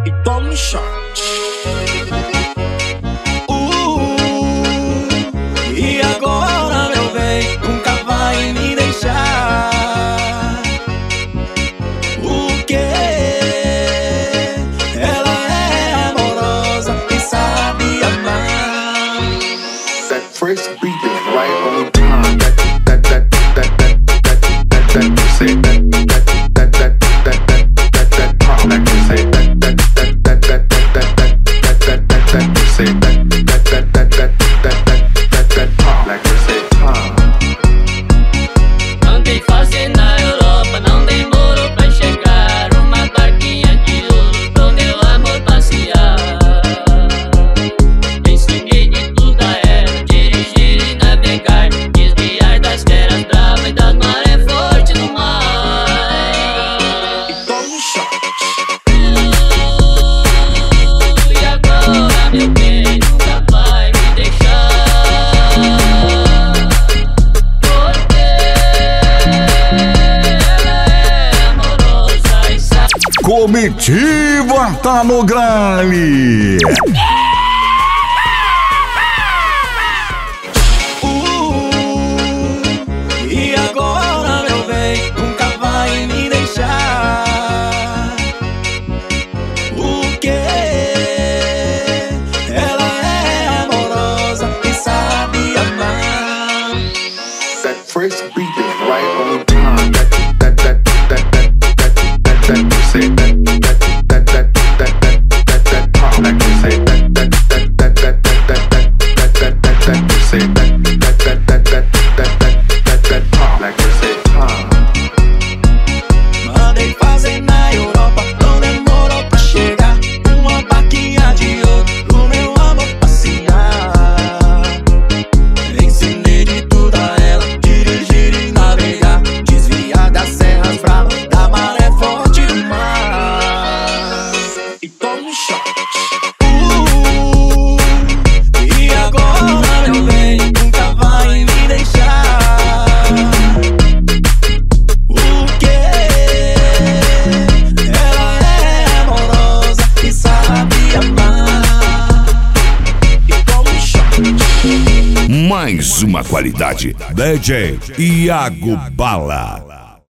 e toma um shot. E agora, meu bem, nunca vai me deixar. O quê? Ela é amorosa e sabe amar. That first beat is right on time. That you say that pop like you say that you say that pop like you say Andei fazendo na Europa, não demorou pra chegar. Uma barquinha de ouro pro meu amor passear. Ensinei de tudo a ela, dirigir e navegar, desviar das feras bravas e das marés fortes no mar. E toma um shot. E agora, meu bem, nunca vai me deixar. Porque ela é amorosa e sabe. Comitiva tá no grale. E agora, meu bem, nunca vai me deixar. O quê? Ela é amorosa e sabe amar. that first beat is right on time. That you say that pop like you say that you say that pop like you say Mandei fazer na Europa, não demorou pra chegar. Uma barquinha de ouro pro meu amor passear. Ensinei de tudo a ela, dirigir e navegar, desviar das serras bravas, da maré forte do mar. E toma um shot. E agora, meu bem, nunca vai me deixar. O quê? Ela é amorosa e sabe amar. E toma um shot. Mais uma qualidade. DJ Iago Bala.